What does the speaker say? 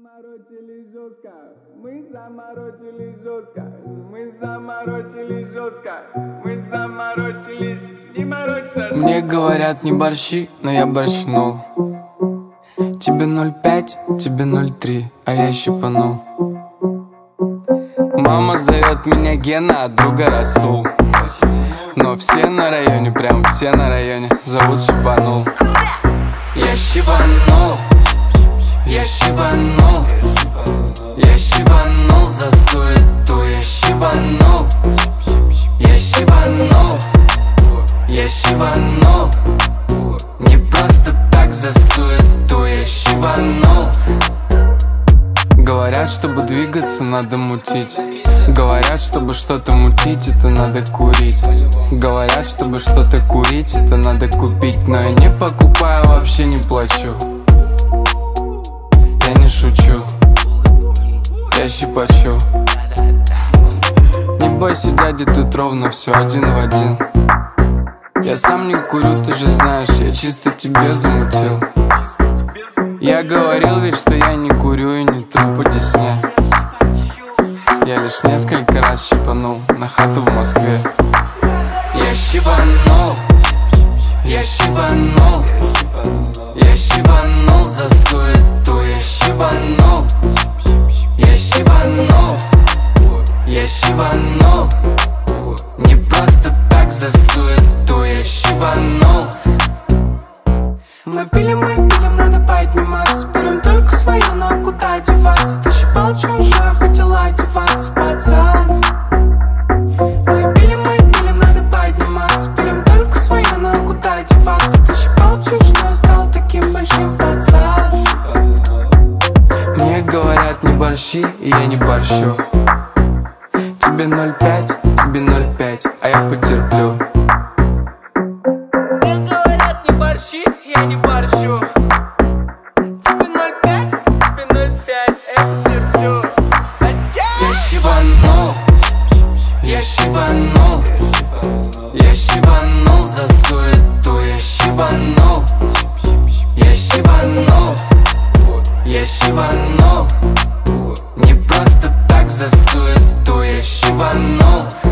заморочили жестко, мы заморочили жестко, мы заморочили жестко, мы заморочились, не морочься. Мне говорят не борщи, но я борщнул. Тебе 0,5, тебе 0,3, а я щипанул. Мама зовет меня Гена, а друга Расул. Но все на районе, прям все на районе зовут щипанул. Я щипанул, я щипанул, я щипанул за суету, я щипанул, я щипанул, я щипанул. Не просто так за суету, я щипанул. Говорят, чтобы двигаться, надо мутить. Говорят, чтобы что-то мутить, это надо курить. Говорят, чтобы что-то курить, это надо купить. Но я не покупаю, вообще не плачу. Я не шучу, я щипачу. Не бойся, дядя, тут ровно все один в один. Я сам не курю, ты же знаешь, я чисто тебе замутил. Я говорил ведь, что я не курю и не тру по десне. Я лишь несколько раз щипанул на хату в Москве. Я щипанул, я щипанул, я щипанул за суету, я щипанул, я щипанул, я щипанул. Не просто так за суету, я щипанул. Мы пилим, надо подниматься. Берем только свое, но куда деваться? Ты щипал чужое, хотела одеваться, пацан. Мы пилим, надо подниматься. Берем только свое, но куда деваться? Ты щипал чужое, стал таким большим, пацан. Мне говорят не борщи, и я не борщу. Тебе 0,5, тебе 0,5, а я потерплю. Мне говорят не борщи, я не борщу. Тебе 0,5, тебе 0,5, а я потерплю. Я щипанул, я щипанул, я щипанул за суету, я щипанул, я щипанул, я щипанул. Не просто так за суету, я щипанул.